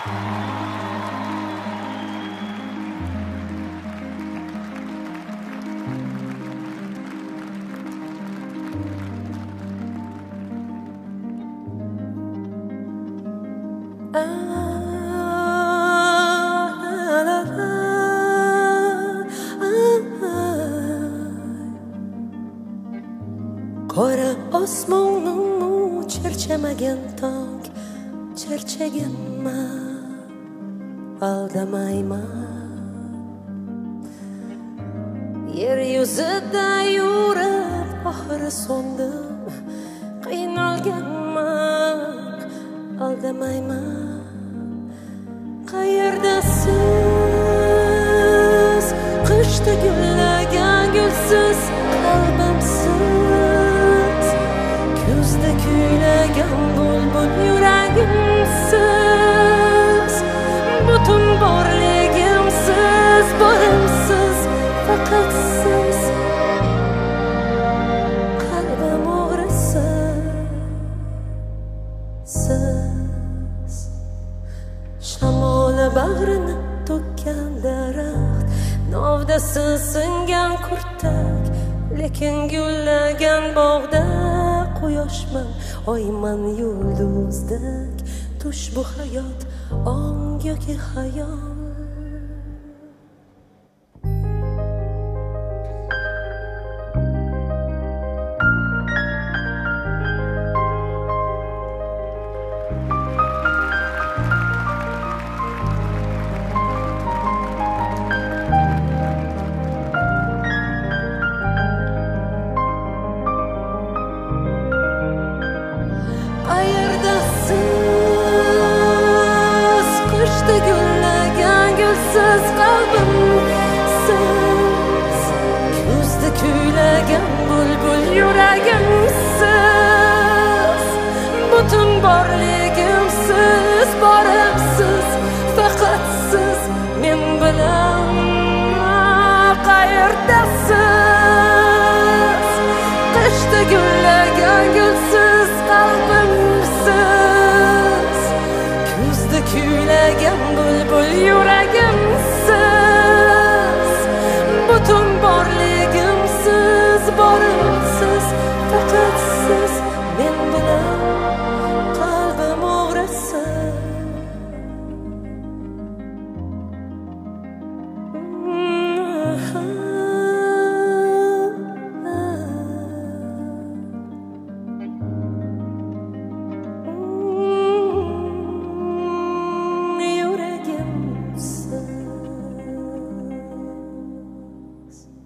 Qora osmonni cherchamagan tong cherchaganman, aldamayman. Yer yuzida yurib oxiri so'ndim, qiynalganman, aldamayman. Qayerdasiz qishda gullagan gulsiz qalbimsiz, kuzda kuylagan bulbul yuragimsiz, butun borligimsiz, borimsiz, faqat siz, qalbim o'g'risi siz. Shamoli bag'rini to'kkan daraxt, novdasi singan kurtak, lekin gullagan bog'da quyoshman, oyman, yulduzdek. Tush bu hayot, ong yoki xayol. Qayerdasiz qishda gullagan gulsiz qalbimsiz, kuzda kuylagan bulbul yuragimsiz, butun borligimsiz,